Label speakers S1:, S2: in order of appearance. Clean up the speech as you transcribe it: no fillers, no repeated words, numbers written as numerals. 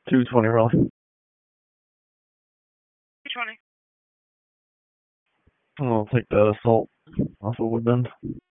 S1: 220 Raleigh.
S2: 220.
S1: I'll take that assault off of Woodbend.